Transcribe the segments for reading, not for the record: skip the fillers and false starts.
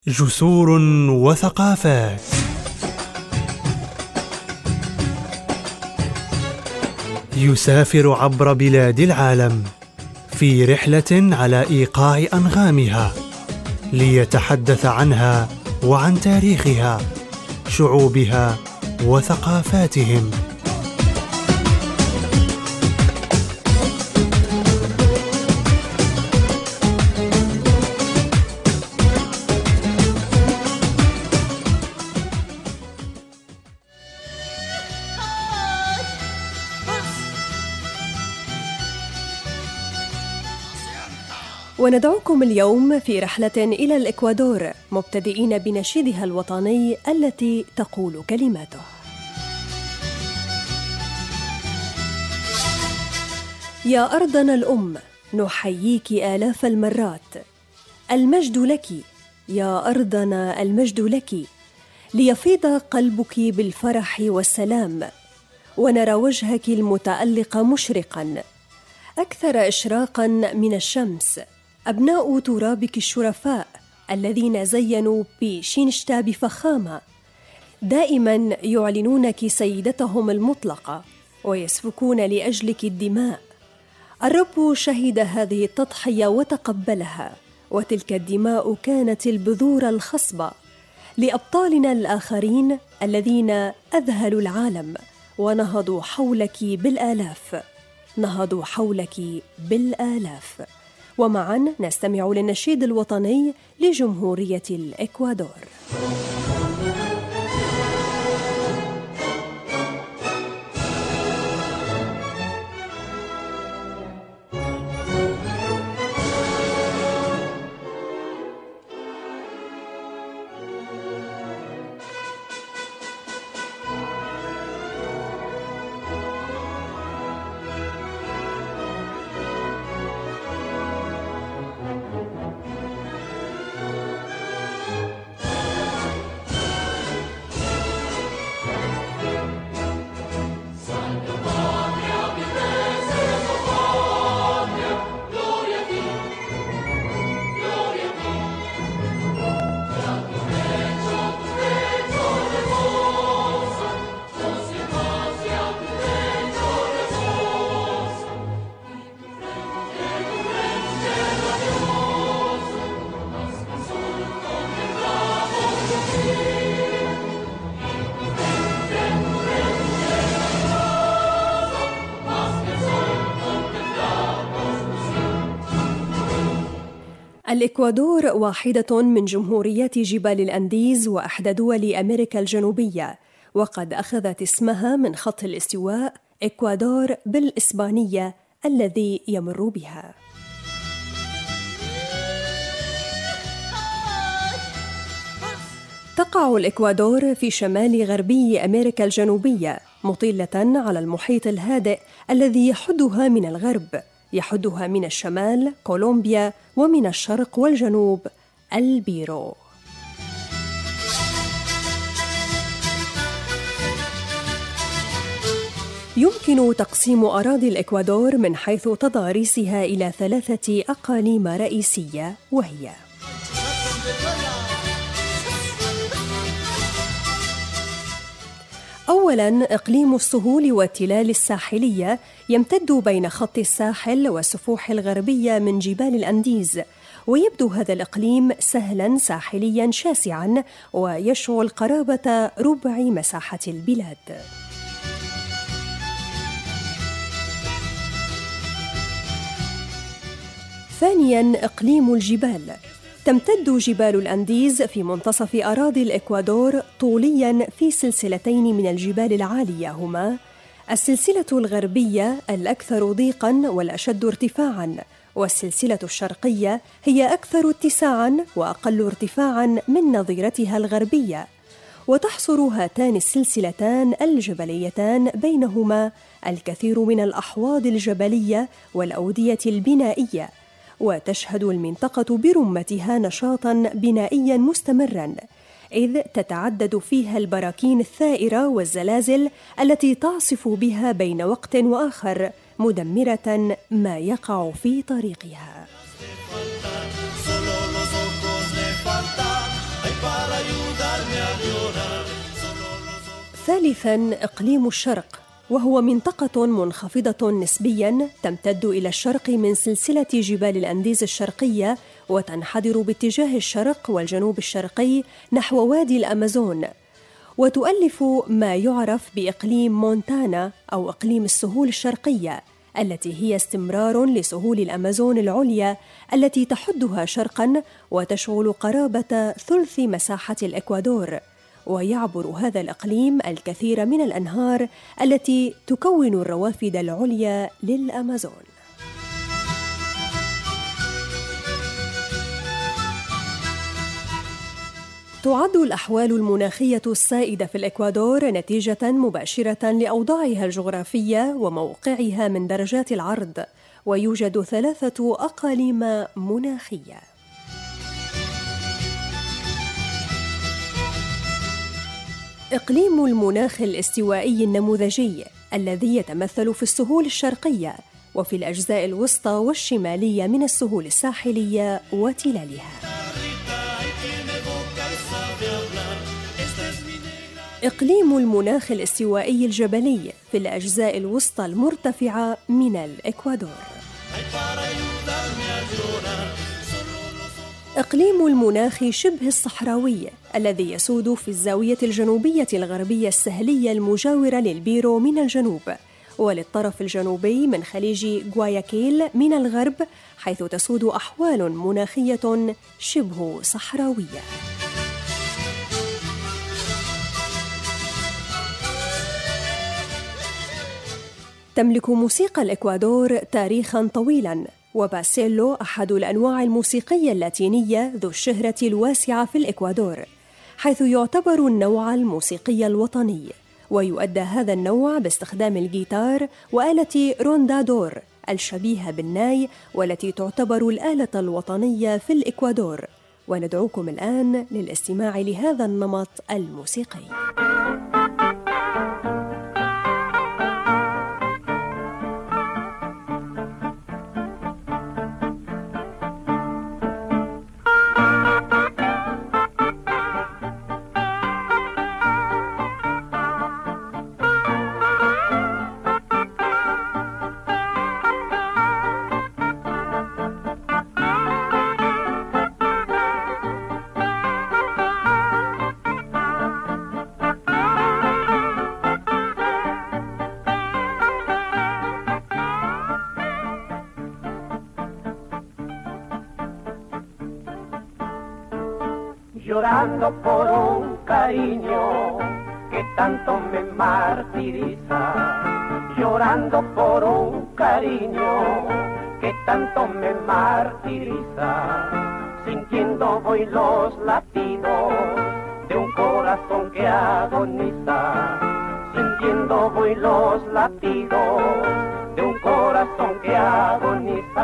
جسور وثقافات. يسافر عبر بلاد العالم في رحلة على إيقاع أنغامها ليتحدث عنها وعن تاريخها، شعوبها وثقافاتهم. وندعوكم اليوم في رحلة إلى الإكوادور، مبتدئين بنشيدها الوطني التي تقول كلماته: يا أرضنا الأم، نحييك آلاف المرات. المجد لك يا أرضنا، المجد لك، ليفيض قلبك بالفرح والسلام، ونرى وجهك المتألق مشرقاً أكثر إشراقاً من الشمس. أبناء ترابك الشرفاء الذين زينوا بشينشتا بفخامة دائماً يعلنونك سيدتهم المطلقة ويسفكون لأجلك الدماء. الرب شهد هذه التضحية وتقبلها، وتلك الدماء كانت البذور الخصبة لأبطالنا الآخرين الذين أذهلوا العالم ونهضوا حولك بالآلاف، نهضوا حولك بالآلاف. ومعاً نستمع للنشيد الوطني لجمهورية الإكوادور. الإكوادور واحدة من جمهوريات جبال الأنديز وإحدى دول أمريكا الجنوبية، وقد أخذت اسمها من خط الاستواء إكوادور بالإسبانية الذي يمر بها. تقع الإكوادور في شمال غربي أمريكا الجنوبية، مطلة على المحيط الهادئ الذي يحدها من الغرب، يحدها من الشمال كولومبيا، ومن الشرق والجنوب البيرو. يمكن تقسيم أراضي الإكوادور من حيث تضاريسها إلى 3 أقاليم رئيسية، وهي: أولاً إقليم السهول والتلال الساحلية يمتد بين خط الساحل والسفوح الغربية من جبال الأنديز، ويبدو هذا الإقليم سهلاً ساحلياً شاسعاً ويشعل قرابة ربع مساحة البلاد. ثانياً إقليم الجبال. تمتد جبال الأنديز في منتصف أراضي الإكوادور طولياً في سلسلتين من الجبال العالية، هما السلسلة الغربية الأكثر ضيقاً والأشد ارتفاعاً، والسلسلة الشرقية هي أكثر اتساعاً وأقل ارتفاعاً من نظيرتها الغربية. وتحصر هاتان السلسلتان الجبليتان بينهما الكثير من الأحواض الجبلية والأودية البنائية، وتشهد المنطقة برمتها نشاطاً بنائياً مستمراً، إذ تتعدد فيها البراكين الثائرة والزلازل التي تعصف بها بين وقت وآخر، مدمرة ما يقع في طريقها. ثالثاً، إقليم الشرق، وهو منطقة منخفضة نسبياً تمتد إلى الشرق من سلسلة جبال الأنديز الشرقية، وتنحدر باتجاه الشرق والجنوب الشرقي نحو وادي الأمازون، وتؤلف ما يعرف بإقليم مونتانا أو إقليم السهول الشرقية، التي هي استمرار لسهول الأمازون العليا التي تحدها شرقاً وتشغل قرابة ثلث مساحة الإكوادور. ويعبر هذا الإقليم الكثير من الأنهار التي تكون الروافد العليا للأمازون. تعد الأحوال المناخية السائدة في الإكوادور نتيجة مباشرة لأوضاعها الجغرافية وموقعها من درجات العرض، ويوجد 3 أقاليم مناخية. إقليم المناخ الاستوائي النموذجي الذي يتمثل في السهول الشرقية وفي الأجزاء الوسطى والشمالية من السهول الساحلية وتلالها. إقليم المناخ الاستوائي الجبلي في الأجزاء الوسطى المرتفعة من الإكوادور. إقليم المناخ شبه الصحراوي الذي يسود في الزاوية الجنوبية الغربية السهلية المجاورة للبيرو من الجنوب، وللطرف الجنوبي من خليج غواياكيل من الغرب، حيث تسود أحوال مناخية شبه صحراوية. تملك موسيقى الإكوادور تاريخاً طويلاً، وباسيلو أحد الأنواع الموسيقية اللاتينية ذو الشهرة الواسعة في الإكوادور، حيث يعتبر النوع الموسيقي الوطني، ويؤدى هذا النوع باستخدام الجيتار وآلة روندادور الشبيهة بالناي، والتي تعتبر الآلة الوطنية في الإكوادور. وندعوكم الآن للاستماع لهذا النمط الموسيقي. Llorando por un cariño que tanto me martiriza, llorando por un cariño que tanto me martiriza, sintiendo voy los latidos de un corazón que agoniza, sintiendo voy los latidos de un corazón que agoniza.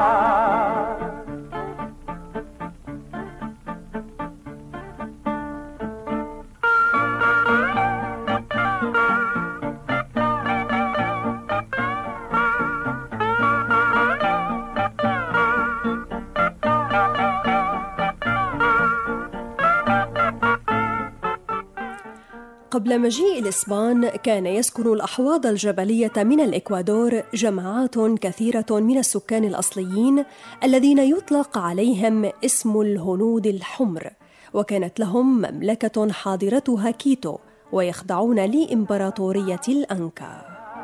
قبل مجيء الإسبان كان يسكن الأحواض الجبلية من الإكوادور جماعات كثيرة من السكان الأصليين الذين يطلق عليهم اسم الهنود الحمر، وكانت لهم مملكة حاضرتها كيتو، ويخضعون لإمبراطورية الأنكا.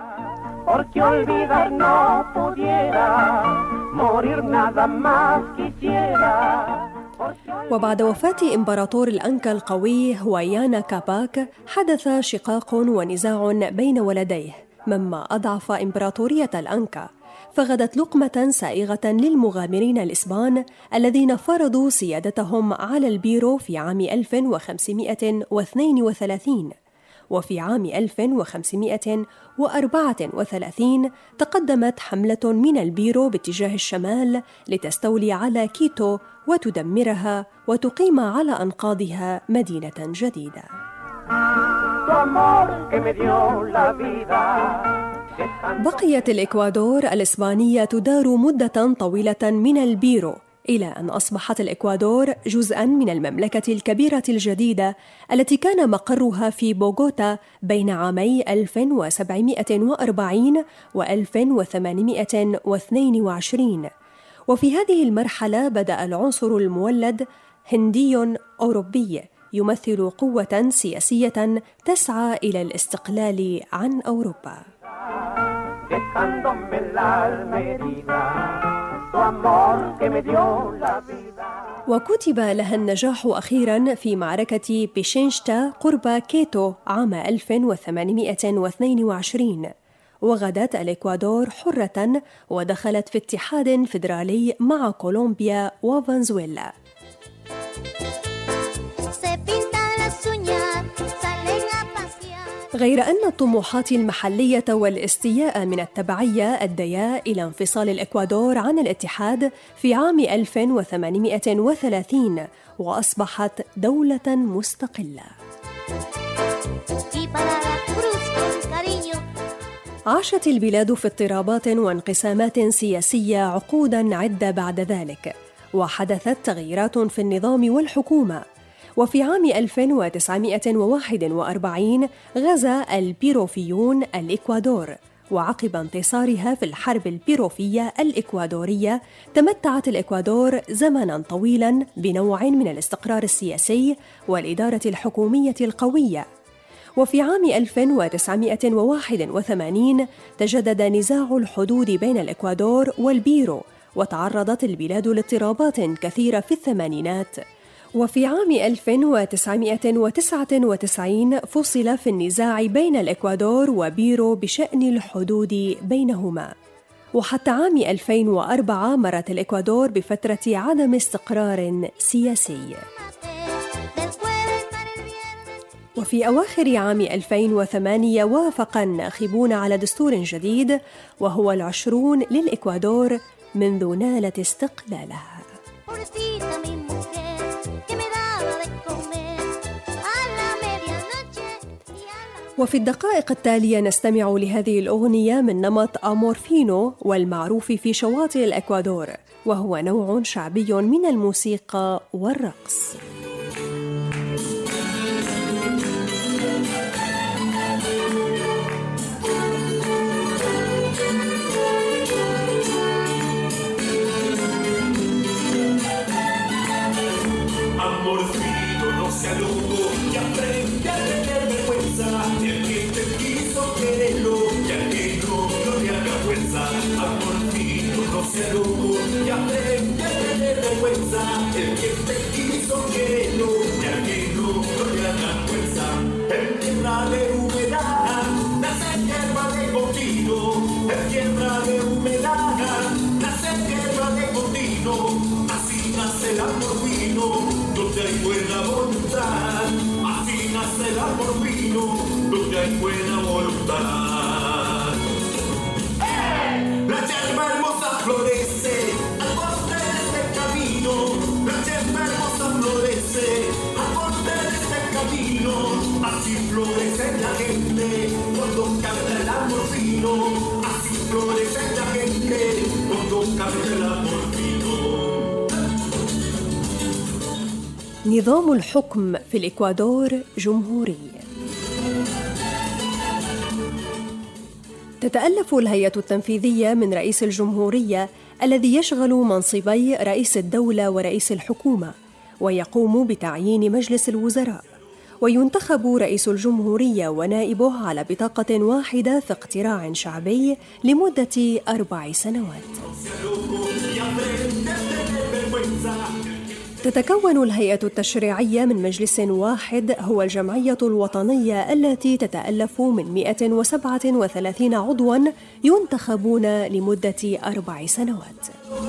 وبعد وفاة إمبراطور الأنكا القوي هوايانا كاباك حدث شقاق ونزاع بين ولديه، مما أضعف إمبراطورية الأنكا، فغدت لقمة سائغة للمغامرين الإسبان الذين فرضوا سيادتهم على البيرو في عام 1532. وفي عام 1534 تقدمت حملة من البيرو باتجاه الشمال لتستولي على كيتو وتدمرها وتقيم على أنقاضها مدينة جديدة. بقيت الإكوادور الإسبانية تدار مدة طويلة من البيرو، إلى أن أصبحت الإكوادور جزءاً من المملكة الكبيرة الجديدة التي كان مقرها في بوغوتا بين عامي 1740 و 1822. وفي هذه المرحلة بدأ العنصر المولد هندي أوروبي يمثل قوة سياسية تسعى إلى الاستقلال عن أوروبا. وكتب لها النجاح أخيراً في معركة بيشينشتا قرب كيتو عام 1822، وغدت الإكوادور حرة ودخلت في اتحاد فيدرالي مع كولومبيا وفنزويلا. غير أن الطموحات المحلية والاستياء من التبعية أديا إلى انفصال الإكوادور عن الاتحاد في عام 1830 وأصبحت دولة مستقلة. عاشت البلاد في اضطرابات وانقسامات سياسية عقوداً عدة بعد ذلك، وحدثت تغييرات في النظام والحكومة. وفي عام 1941 غزا البيروفيون الإكوادور، وعقب انتصارها في الحرب البيروفية الإكوادورية تمتعت الإكوادور زمناً طويلاً بنوع من الاستقرار السياسي والإدارة الحكومية القوية. وفي عام 1981 تجدد نزاع الحدود بين الإكوادور والبيرو، وتعرضت البلاد لاضطرابات كثيرة في الثمانينات. وفي عام 1999 فصل في النزاع بين الإكوادور وبيرو بشأن الحدود بينهما. وحتى عام 2004 مرت الإكوادور بفترة عدم استقرار سياسي. وفي أواخر عام 2008 وافق الناخبون على دستور جديد، وهو 20 للإكوادور منذ نالت استقلالها. وفي الدقائق التالية نستمع لهذه الأغنية من نمط أمورفينو والمعروف في شواطئ الإكوادور، وهو نوع شعبي من الموسيقى والرقص. نظام الحكم في الإكوادور جمهوري. تتألف الهيئة التنفيذية من رئيس الجمهورية الذي يشغل منصبي رئيس الدولة ورئيس الحكومة، ويقوم بتعيين مجلس الوزراء، وينتخب رئيس الجمهورية ونائبه على بطاقة واحدة في اقتراع شعبي لمدة 4 سنوات. تتكون الهيئة التشريعية من مجلس واحد هو الجمعية الوطنية التي تتألف من 137 عضواً ينتخبون لمدة 4 سنوات.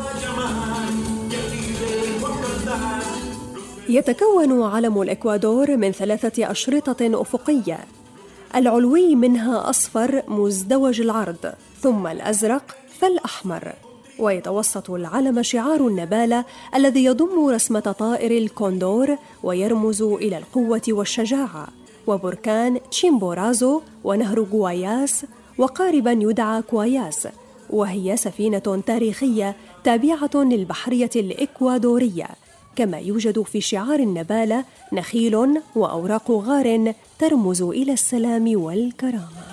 يتكون علم الإكوادور من 3 أشرطة أفقية، العلوي منها أصفر مزدوج العرض، ثم الأزرق فالأحمر، ويتوسط العلم شعار النبالة الذي يضم رسمة طائر الكوندور ويرمز إلى القوة والشجاعة، وبركان تشيمبورازو ونهر غواياس، وقاربا يدعى كواياس، وهي سفينة تاريخية تابعة للبحرية الإكوادورية، كما يوجد في شعار النبالة نخيل وأوراق غار ترمز إلى السلام والكرامة.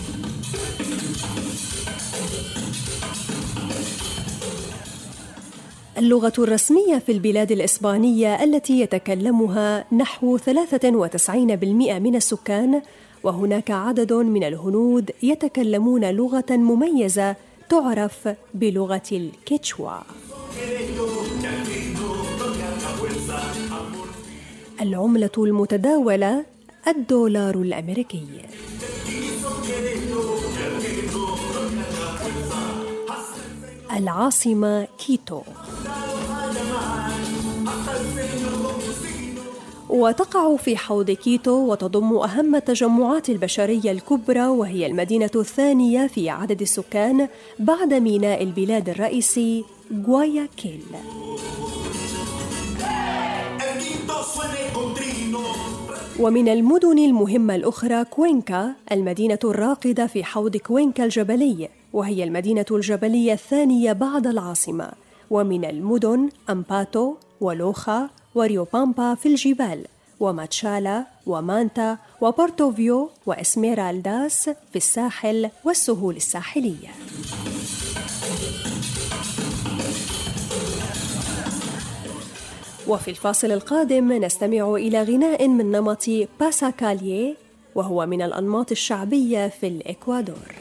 اللغة الرسمية في البلاد الإسبانية التي يتكلمها نحو 93% من السكان، وهناك عدد من الهنود يتكلمون لغة مميزة تعرف بلغة الكيتشوا. العملة المتداولة الدولار الأمريكي. العاصمة كيتو، وتقع في حوض كيتو وتضم أهم التجمعات البشرية الكبرى، وهي المدينة الثانية في عدد السكان بعد ميناء البلاد الرئيسي غواياكيل. ومن المدن المهمة الأخرى كوينكا، المدينة الراقدة في حوض كوينكا الجبلي، وهي المدينة الجبلية الثانية بعد العاصمة. ومن المدن أمباتو ولوخا وريوبامبا في الجبال، وماتشالا ومانتا وبورتوفيو وإسميرالداس في الساحل والسهول الساحلية. وفي الفاصل القادم نستمع إلى غناء من نمط باساكاليه، وهو من الأنماط الشعبية في الإكوادور.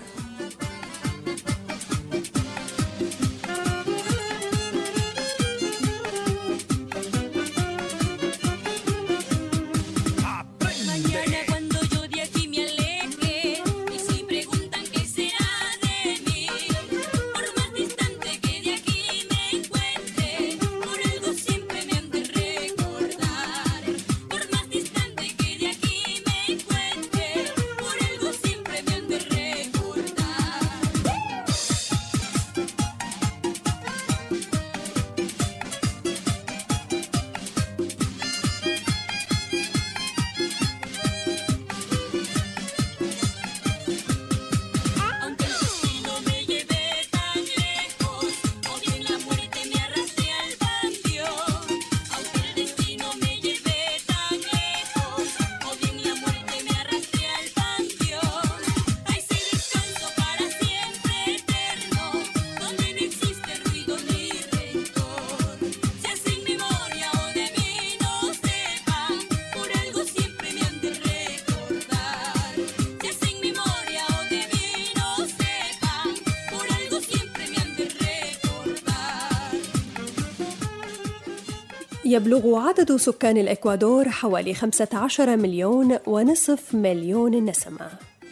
يبلغ عدد سكان الإكوادور حوالي 15 مليون ونصف مليون نسمة.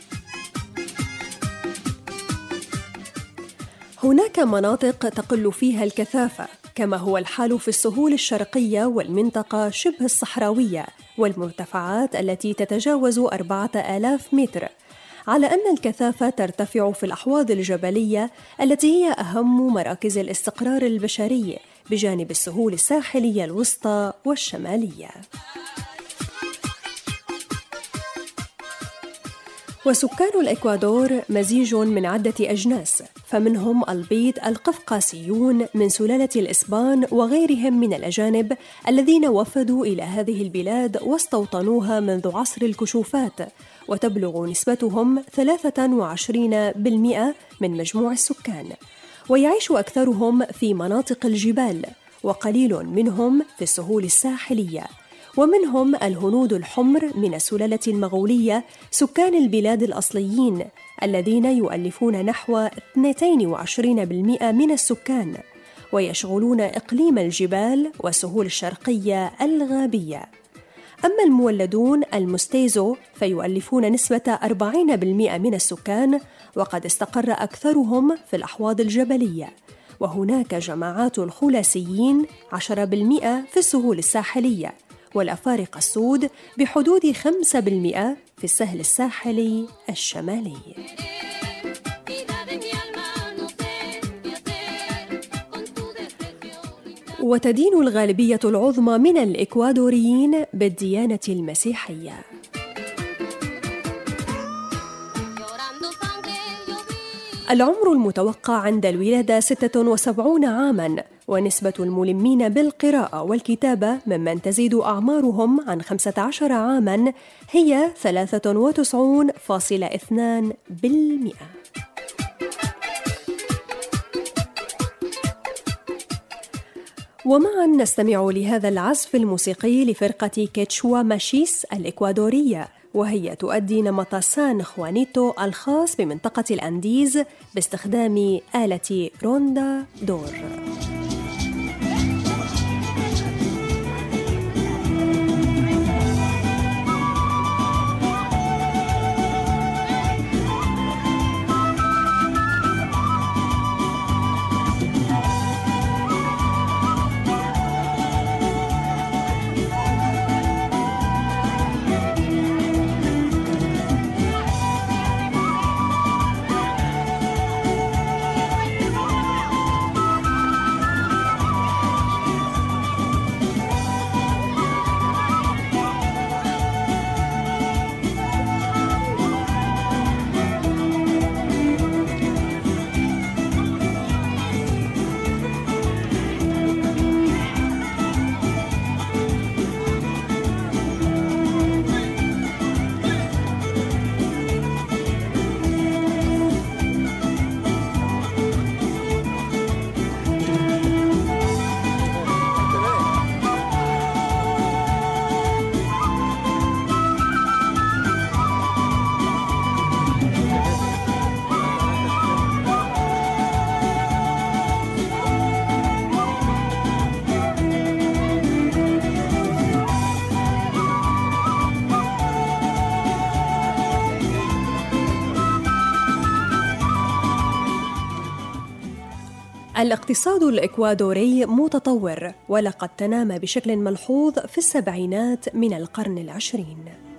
هناك مناطق تقل فيها الكثافة، كما هو الحال في السهول الشرقية والمنطقة شبه الصحراوية والمرتفعات التي تتجاوز 4000 متر، على أن الكثافة ترتفع في الأحواض الجبلية التي هي أهم مراكز الاستقرار البشري بجانب السهول الساحلية الوسطى والشمالية. وسكان الإكوادور مزيج من عدة أجناس، فمنهم البيض القفقاسيون من سلالة الإسبان وغيرهم من الأجانب الذين وفدوا إلى هذه البلاد واستوطنوها منذ عصر الكشوفات، وتبلغ نسبتهم 23% من مجموع السكان، ويعيش أكثرهم في مناطق الجبال، وقليل منهم في السهول الساحلية. ومنهم الهنود الحمر من السلالة المغولية سكان البلاد الأصليين الذين يؤلفون نحو 22% من السكان، ويشغلون إقليم الجبال والسهول الشرقية الغابية. أما المولدون المستيزو فيؤلفون نسبة 40% من السكان، وقد استقر أكثرهم في الأحواض الجبلية. وهناك جماعات الخلاسيين 10% في السهول الساحلية، والأفارقة السود بحدود 5% في السهل الساحلي الشمالي. وتدين الغالبية العظمى من الإكوادوريين بالديانة المسيحية. العمر المتوقع عند الولادة 76 عاماً، ونسبة الملمين بالقراءة والكتابة ممن تزيد أعمارهم عن 15 عاماً هي 93.2%. ومعاً نستمع لهذا العزف الموسيقي لفرقة كيتشوا ماشيس الإكوادورية، وهي تؤدي نمط سان خوانيتو الخاص بمنطقة الأنديز باستخدام آلة روندا دور. الاقتصاد الإكوادوري متطور، ولقد تنامى بشكل ملحوظ في السبعينات من القرن العشرين.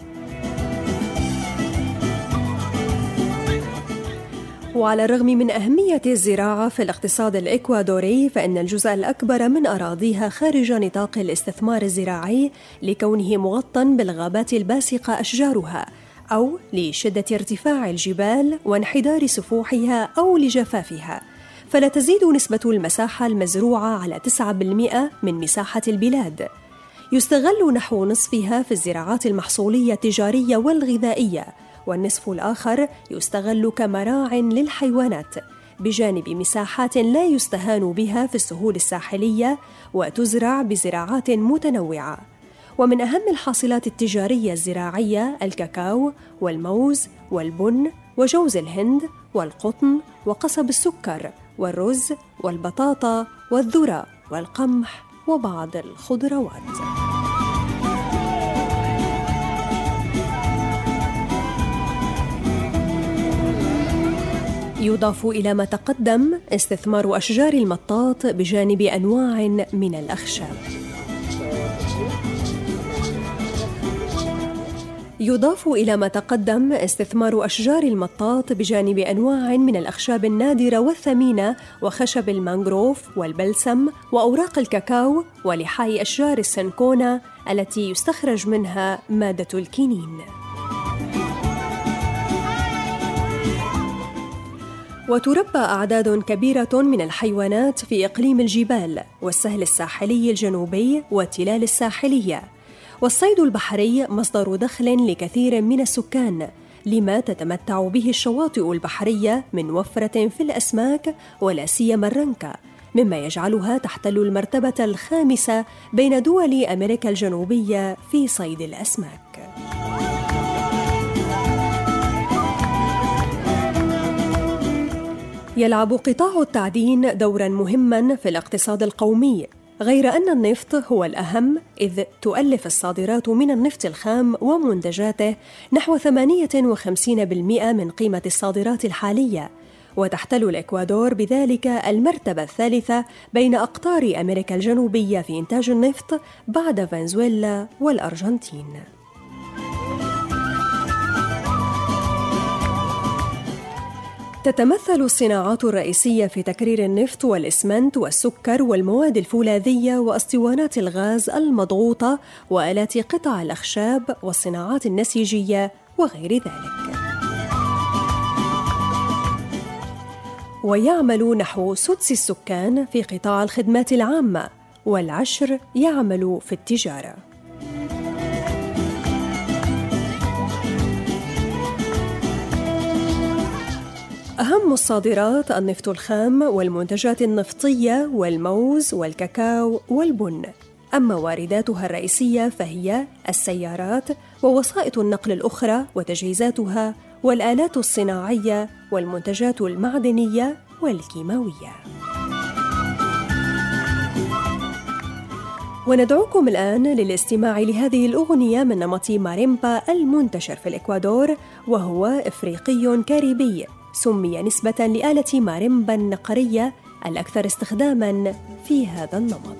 وعلى الرغم من أهمية الزراعة في الاقتصاد الإكوادوري، فإن الجزء الأكبر من أراضيها خارج نطاق الاستثمار الزراعي لكونه مغطى بالغابات الباسقة أشجارها، أو لشدة ارتفاع الجبال وانحدار سفوحها أو لجفافها، فلا تزيد نسبة المساحة المزروعة على 9% من مساحة البلاد. يستغل نحو نصفها في الزراعات المحصولية التجارية والغذائية، والنصف الآخر يستغل كمراع للحيوانات، بجانب مساحات لا يستهان بها في السهول الساحلية وتزرع بزراعات متنوعة. ومن أهم الحاصلات التجارية الزراعية الكاكاو والموز والبن وجوز الهند والقطن وقصب السكر والرز والبطاطا والذرة والقمح وبعض الخضروات. يضاف إلى ما تقدم استثمار أشجار المطاط بجانب أنواع من الأخشاب. يضاف إلى ما تقدم استثمار أشجار المطاط بجانب أنواع من الأخشاب النادرة والثمينة وخشب المانغروف والبلسم وأوراق الكاكاو ولحاء أشجار السنكونا التي يستخرج منها مادة الكينين. وتربى أعداد كبيرة من الحيوانات في إقليم الجبال والسهل الساحلي الجنوبي والتلال الساحلية. والصيد البحري مصدر دخل لكثير من السكان، لما تتمتع به الشواطئ البحرية من وفرة في الأسماك ولا سيما الرنكة، مما يجعلها تحتل المرتبة الخامسة بين دول أمريكا الجنوبية في صيد الأسماك. يلعب قطاع التعدين دورا مهما في الاقتصاد القومي، غير أن النفط هو الأهم، إذ تؤلف الصادرات من النفط الخام ومنتجاته نحو 58% من قيمة الصادرات الحالية، وتحتل الإكوادور بذلك المرتبة الثالثة بين أقطار أمريكا الجنوبية في إنتاج النفط بعد فنزويلا والأرجنتين. تتمثل الصناعات الرئيسية في تكرير النفط والإسمنت والسكر والمواد الفولاذية وأسطوانات الغاز المضغوطة وآلات قطع الأخشاب والصناعات النسيجية وغير ذلك. ويعمل نحو سدس السكان في قطاع الخدمات العامة، والعشر يعمل في التجارة. أهم الصادرات النفط الخام والمنتجات النفطية والموز والكاكاو والبن، أما وارداتها الرئيسية فهي السيارات ووسائط النقل الأخرى وتجهيزاتها والآلات الصناعية والمنتجات المعدنية والكيماوية. وندعوكم الآن للاستماع لهذه الأغنية من نمط ماريمبا المنتشر في الإكوادور، وهو إفريقي كاريبي سمي نسبة لآلة ماريمبا النقرية الأكثر استخداماً في هذا النمط.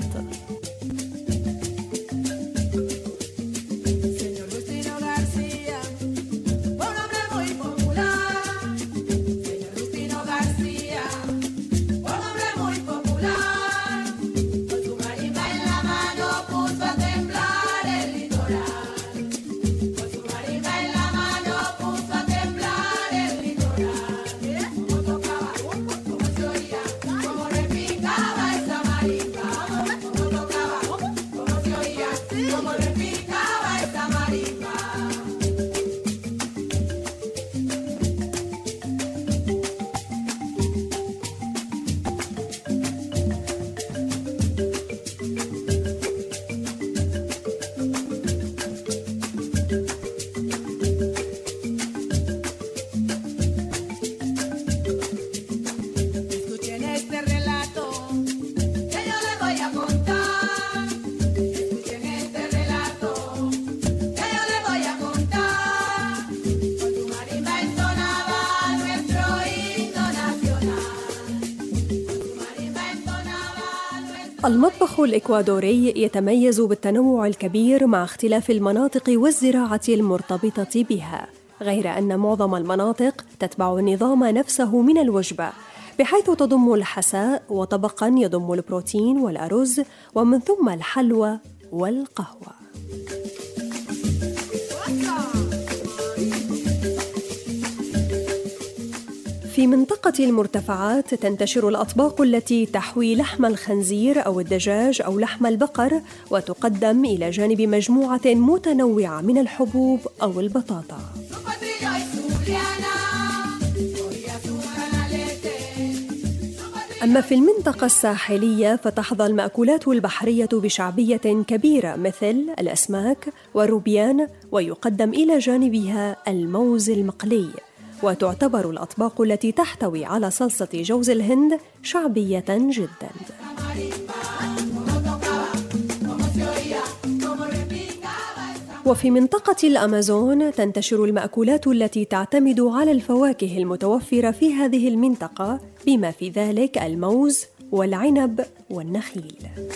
المطبخ الإكوادوري يتميز بالتنوع الكبير مع اختلاف المناطق والزراعة المرتبطة بها، غير أن معظم المناطق تتبع النظام نفسه من الوجبة، بحيث تضم الحساء وطبقاً يضم البروتين والأرز ومن ثم الحلوى والقهوة. في منطقة المرتفعات تنتشر الأطباق التي تحوي لحم الخنزير أو الدجاج أو لحم البقر، وتقدم إلى جانب مجموعة متنوعة من الحبوب أو البطاطا. أما في المنطقة الساحلية فتحظى المأكولات البحرية بشعبية كبيرة مثل الأسماك والروبيان، ويقدم إلى جانبها الموز المقلي، وتعتبر الأطباق التي تحتوي على صلصة جوز الهند شعبية جداً. وفي منطقة الأمازون تنتشر المأكولات التي تعتمد على الفواكه المتوفرة في هذه المنطقة، بما في ذلك الموز والعنب والنخيل.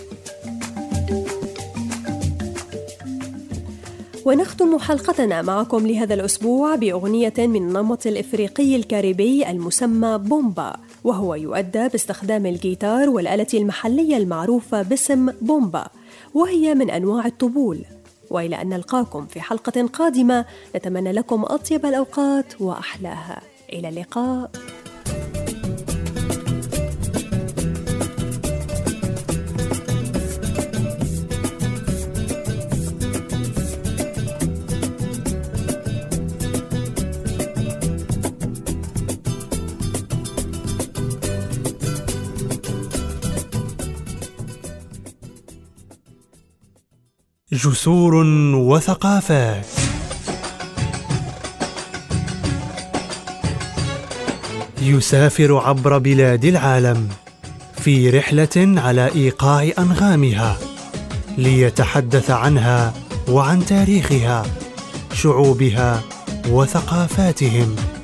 ونختم حلقتنا معكم لهذا الأسبوع بأغنية من النمط الإفريقي الكاريبي المسمى بومبا، وهو يؤدى باستخدام الجيتار والآلة المحلية المعروفة باسم بومبا، وهي من أنواع الطبول. وإلى أن نلقاكم في حلقة قادمة، نتمنى لكم أطيب الأوقات وأحلاها. إلى اللقاء. جسور وثقافات. يسافر عبر بلاد العالم في رحلة على إيقاع أنغامها ليتحدث عنها وعن تاريخها، شعوبها وثقافاتهم.